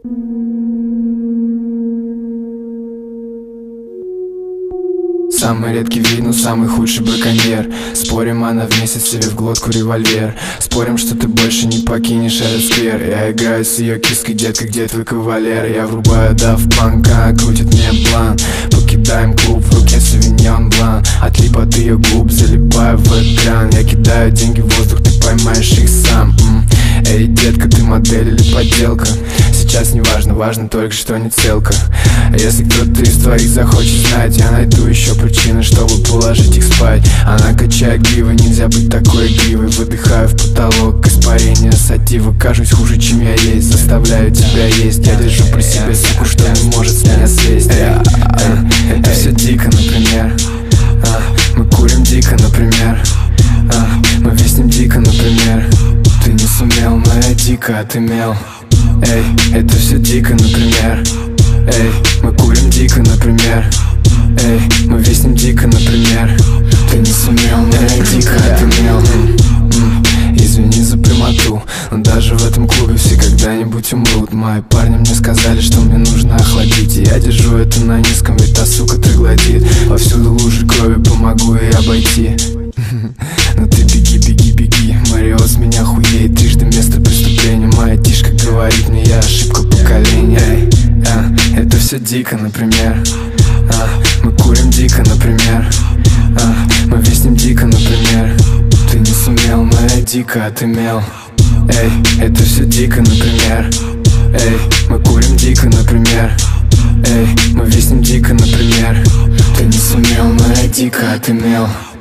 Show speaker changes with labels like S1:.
S1: Самый редкий вид, но самый худший браконьер. Спорим, она вместе себе в глотку револьвер. Спорим, что ты больше не покинешь этот сквер. Я играю с ее киской, детка, где твой кавалер? Я врубаю Daft Punk, она крутит мне блан. Покидаем клуб, в руке Sauvignon Blanc. Отлип от ее губ, залипаю в экран. Я кидаю деньги в воздух, ты поймаешь их сам. Эй, детка, ты модель или подделка? Сейчас не важно, важно только, что не целка. А если кто-то из твоих захочет знать, я найду еще причины, чтобы положить их спать. Она качает гривы, нельзя быть такой игривой. Выдыхаю в потолок, испарение сатива. Кажусь хуже, чем я есть, заставляю тебя есть. Я держу при себе суку, что не может с меня слезть. Это все дико, например. Мы курим дико, например. Мы виснем дико, например. Ты не сумел, но я дико отымел. Эй, это все дико, например. Эй, мы курим дико, например. Эй, мы виснем дико, например. Ты не сумел, но я дико отымел. Извини за прямоту, но даже в этом клубе все когда-нибудь умрут. Мои парни мне сказали, что мне нужно охладить, и я держу это на низком, ведь та сука троглодит. Повсюду лужи крови, помогу ей обойти. Но ты беги, беги, беги, Марио с меня хуеет. Трижды место преступления, моя тишка говорит мне, я ошибка поколения. Это все дико, например. Мы курим дико, например. Мы виснем дико, например. Ты не сумел, но я дико отымел. Эй, это все дико, например. Эй, мы курим дико, например. Эй, мы виснем дико, например. Ты не сумел, но я дико отымел.